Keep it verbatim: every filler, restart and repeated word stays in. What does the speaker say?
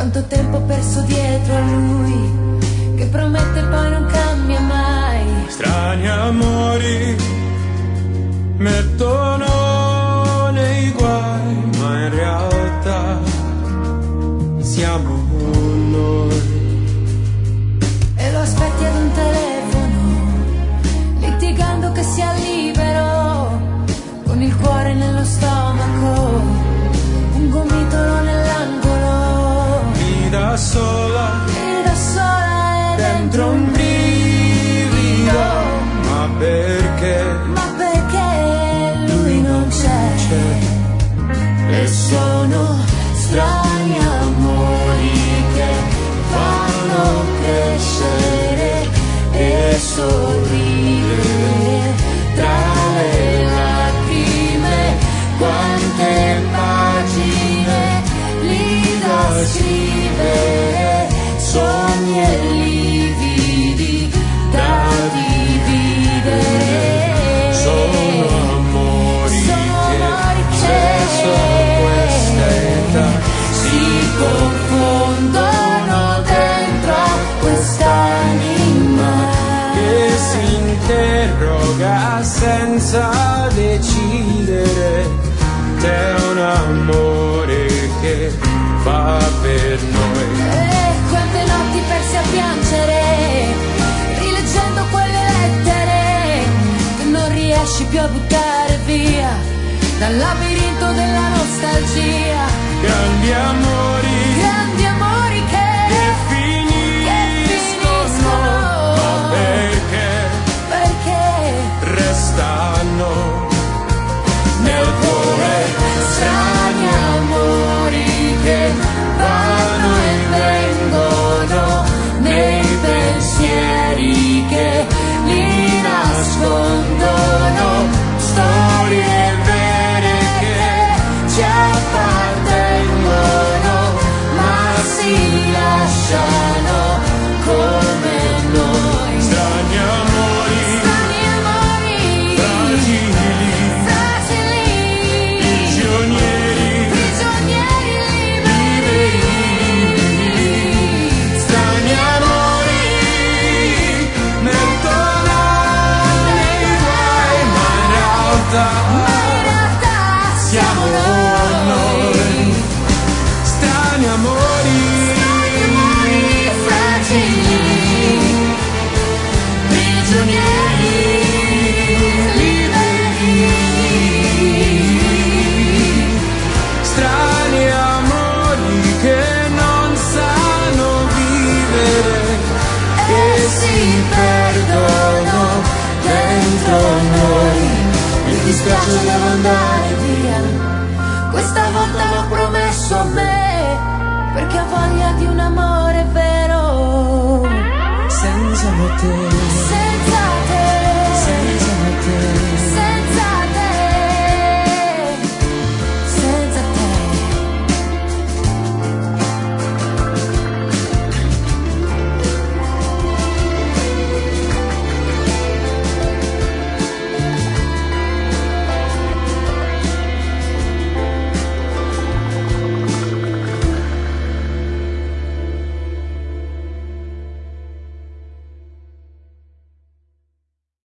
Quanto tempo perso dietro a lui, che promette e poi non cambia mai. Strani amori mettono nei guai, ma in realtà siamo noi. E lo aspetti ad un telefono, litigando che sia libero, con il cuore nello stomaco, un gomitolo nell'angolo. Lì da sola, lì da sola e dentro un brivido, ma perché? Ma perché lui non c'è, c'è. E sono strani amori che fanno crescere e sorridere tra le lacrime. Quante pagine lì da scrivere, sogni e lividi da dividere. Sono amori Sono che amori che spesso a questa età si confondono dentro a quest'anima che si interroga senza decidere. C'è un amore che fa per noi. E quante notti perse a piangere, rileggendo quelle lettere che non riesci più a buttare via dal labirinto della nostalgia. Grandi amori, Grandi amori che, che finiscono, ma perché perché restano nel cuore. strani amori che vanno e vengono nei pensieri che li nascondono. Storie vere che ci appartengono, ma si lasciano come noi. Strani amori, Strani amori, fragili, fragili, prigionieri, prigionieri liberi. strani amori mettono nei guai, ma in realtà Ma in realtà siamo noi. Strani amori, fragili, prigionieri liberi. strani amori che non sanno vivere, E si perdono dentro noi. Mi dispiace, devo andare via.